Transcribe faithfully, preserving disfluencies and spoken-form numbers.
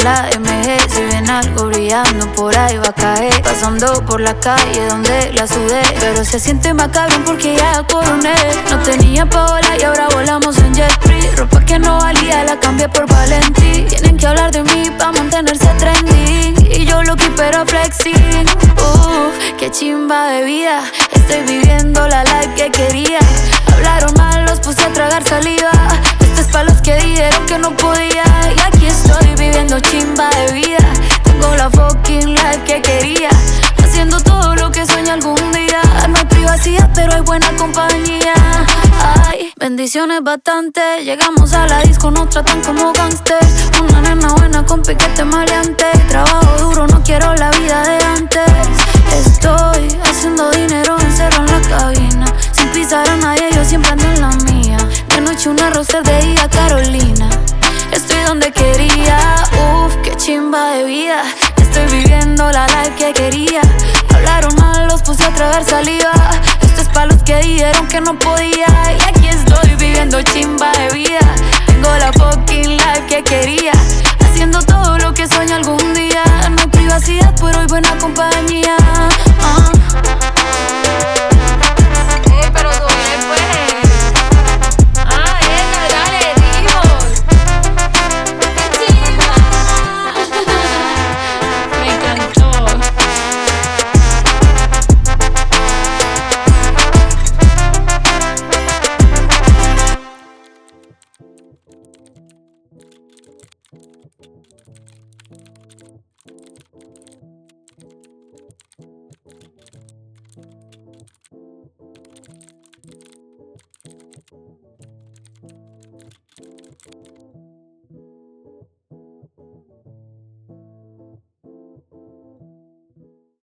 la M G. Si ven algo brillando por ahí va a caer. Pasando por la calle donde la sudé, pero se siente macabro porque ya coroné. No tenía pa' volar y ahora volamos en jet free. Ropa que no valía la cambié por Valentí. Tienen que hablar de mí pa' mantenerse trending, y yo loqui pero flexing. Uh, qué chimba de vida. Estoy viviendo la life que quería. Hablaron mal, los puse a tragar saliva. Esto es pa' los que dijeron que no podía. Y aquí estoy viviendo chimba de vida. Tengo la fucking life que quería, haciendo todo lo que sueño algún día. No hay privacidad, pero hay buena compañía. Ay, bendiciones bastante. Llegamos a la disco, nos tratan como gangsters. Una nena buena con piquete maleante. Trabajo duro, no quiero la vida de antes. Estoy haciendo dinero encerrado en la cabina, sin pisar a nadie, yo siempre ando en la mía. De noche una rosa, de día Carolina. Estoy donde quería, uff, qué chimba de vida. Estoy viviendo la life que quería. Hablaron mal, los puse a tragar saliva. Esto es pa' los que dijeron que no podía. Y aquí estoy viviendo chimba de vida. Tengo la fucking life que quería, haciendo todo lo que sueño algún día. No hay privacidad,